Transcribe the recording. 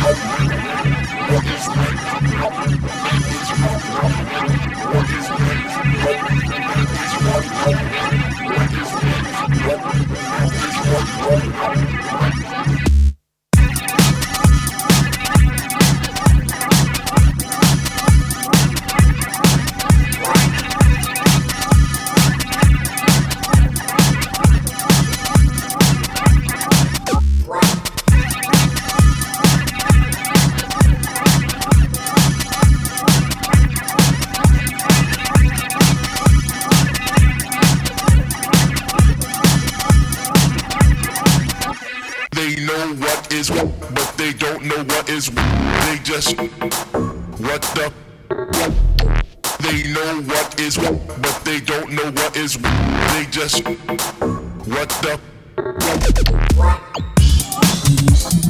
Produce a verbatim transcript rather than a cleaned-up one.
But they don't know what is. They just what the. They know what is, but they don't know what is. They just what the.